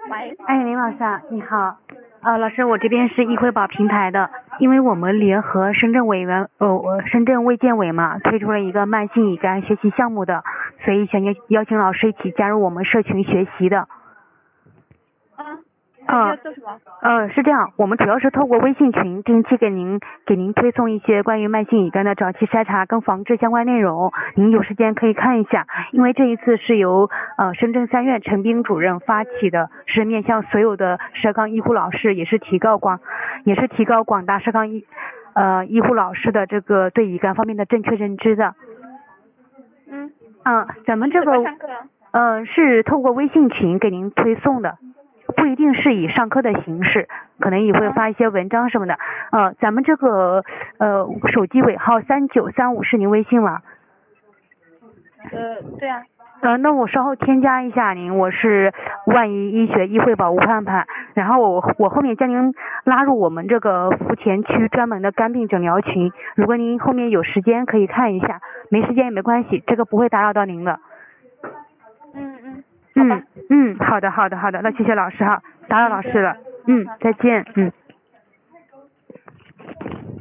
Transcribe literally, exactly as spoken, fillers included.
喂， 哎，林老师啊，你好。呃，老师，我这边是易惠宝平台的，因为我们联合深圳委员，呃，我深圳卫健委嘛，推出了一个慢性乙肝学习项目的，所以想邀邀请老师一起加入我们社群学习的。 嗯， 嗯要做什么？ 呃，是这样，我们主要是透过微信群定期给您给您推送一些关于慢性乙肝的早期筛查跟防治相关内容，您有时间可以看一下。因为这一次是由呃深圳三院陈斌主任发起的，是面向所有的涉肛医护老师，也是提高广也是提高广大涉肛医呃医护老师的这个对乙肝方面的正确认知的。 嗯。 嗯，咱们这个怎么上课？ 呃是透过微信群给您推送的。不一定是以上课的形式，可能也会发一些文章什么的。呃，咱们这个呃手机尾号三九三五是您微信吗？ 呃，对啊。 呃，那我稍后添加一下您，我是万一医学医惠宝吴盼盼，然后我我后面将您拉入我们这个福田区专门的肝病诊疗群，如果您后面有时间可以看一下，没时间也没关系，这个不会打扰到您的。 嗯嗯。 嗯嗯，好的好的好的，那谢谢老师哈，打扰老师了。嗯，再见。嗯。